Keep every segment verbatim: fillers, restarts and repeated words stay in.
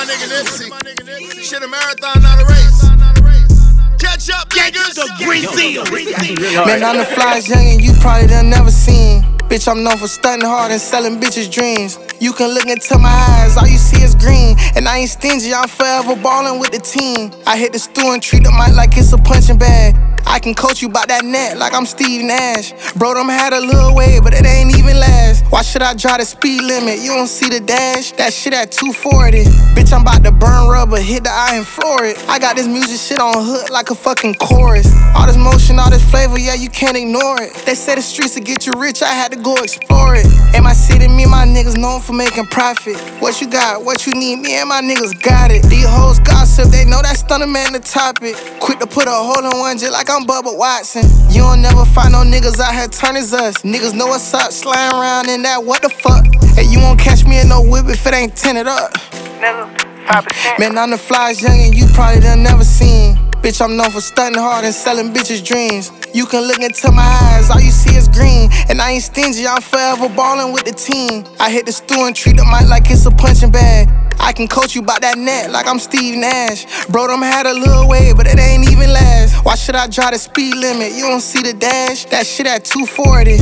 nigga Nipsey. Shit, a marathon, not a race. Catch up, niggas. Man, I'm the flyest youngin' you probably done never seen. Bitch, I'm known for stunting hard and selling bitches dreams. You can look into my eyes, all you see is green. And I ain't stingy, I'm forever ballin' with the team. I hit the stew and treat the mic like it's a punching bag. I can coach you about that net like I'm Steve Nash. Bro, them had a little wave, but it ain't even last. Why should I drive the speed limit? You don't see the dash? That shit at two forty. Bitch, I'm about to burn rubber, hit the eye and floor it. I got this music shit on hook like a fucking chorus. All this motion, all this flavor, yeah, you can't ignore it. They say the streets will get you rich, I had to go explore it. In my city, me and my niggas known for making profit. What you got, what you need, me and my niggas got it. These hoes gossip, they know that stunner man the topic. Quick to put a hole in one just like I'm Bubba Watson. You don't never find no niggas out here turn as us. Niggas know what's up, slime around in that what the fuck. Hey, you won't catch me in no whip if it ain't tinted up. five percent. Man, I'm the flyest youngin' you probably done never seen. Bitch, I'm known for stunting hard and selling bitches dreams. You can look into my eyes, all you see is green. And I ain't stingy, I'm forever ballin' with the team. I hit the stew and treat the mic like it's a punching bag. I can coach you about that net like I'm Steve Nash. Bro, them had a little wave, but it ain't even last. Why should I drive the speed limit? You don't see the dash? That shit at two forty.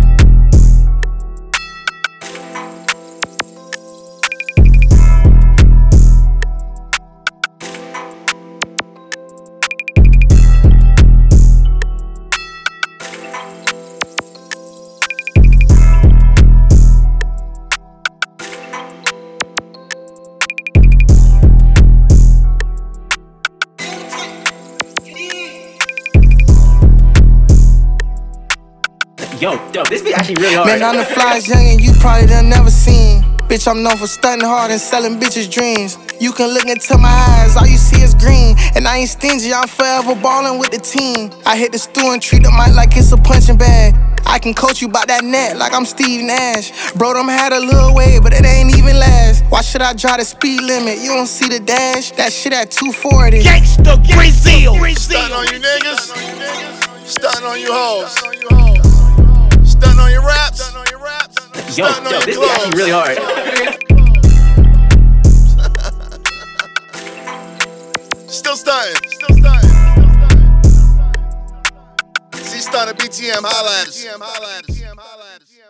Yo, yo, this be actually really hard. Man, I'm the flyest youngin' you probably done never seen. Bitch, I'm known for stunting hard and selling bitches dreams. You can look into my eyes, all you see is green. And I ain't stingy, I'm forever ballin' with the team. I hit the stew and treat the mic like it's a punching bag. I can coach you about that net like I'm Steve Nash. Bro, them had a little wave, but it ain't even last. Why should I drive the speed limit? You don't see the dash? That shit at two forty. Gangsta Brazil. Stuntin' on you niggas. Stuntin' on you hoes. Stuntin' on your raps. Yo, yo, this is actually really hard. Still stuntin'. Still stuntin'. See, stuntin' B T M, holla at us.